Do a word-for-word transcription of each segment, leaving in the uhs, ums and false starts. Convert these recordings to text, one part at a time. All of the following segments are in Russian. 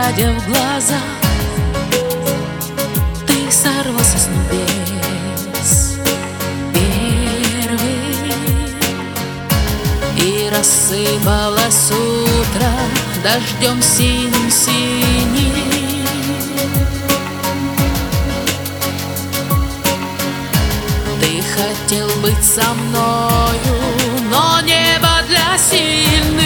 глядя в глаза, ты сорвался с небес первый, и рассыпалось утро дождем синим-синим. Ты хотел быть со мною, но небо для сильных.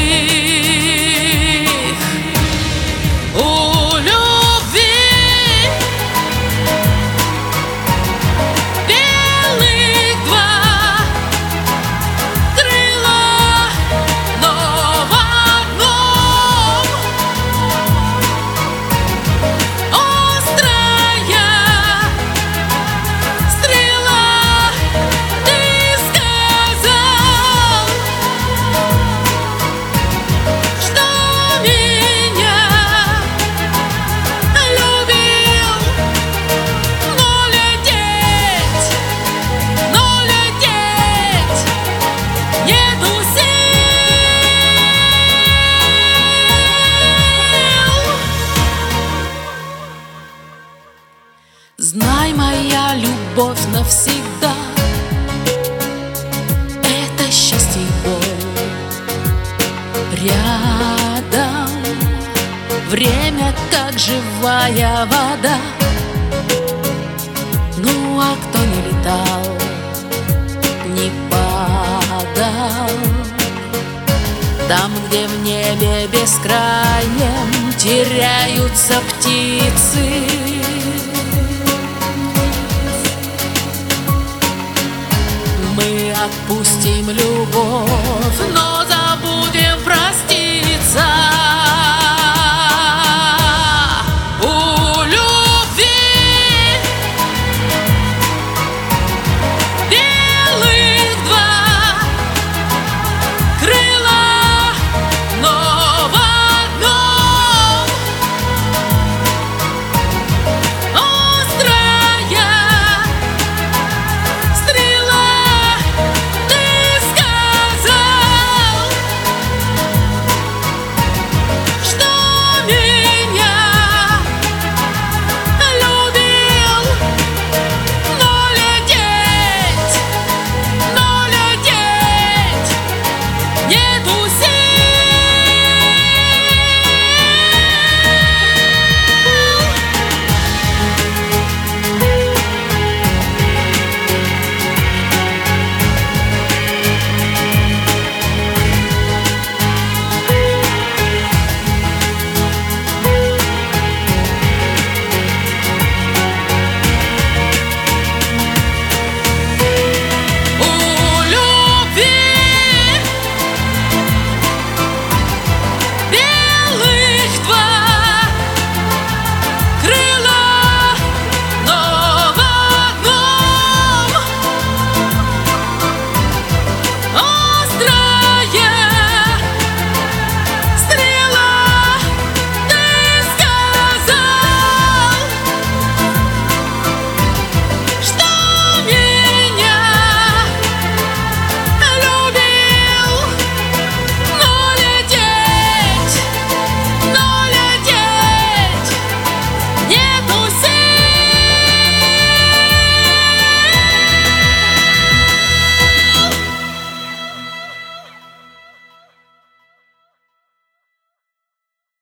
У любви белых два крыла, но в одном острая стрела. Ты сказал, что меня любил, но лететь, но лететь нету сил. Знай, моя любовь навсегда — это счастье и боль рядом. Время как живая вода. Ну а кто не летал, не падал, там, где в небе бескрайнем теряются птицы, мы отпустим любовь